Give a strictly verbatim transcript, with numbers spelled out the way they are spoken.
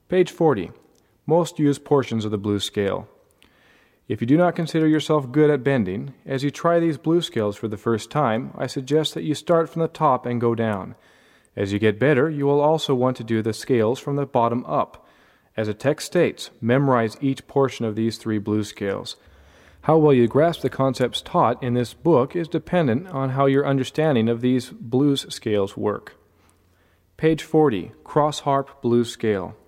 Page forty. Most used portions of the blues scale. If you do not consider yourself good at bending, as you try these blues scales for the first time, I suggest that you start from the top and go down. As you get better, you will also want to do the scales from the bottom up. As the text states, memorize each portion of these three blues scales. How well you grasp the concepts taught in this book is dependent on how your understanding of these blues scales work. Page forty. Cross harp blues scale.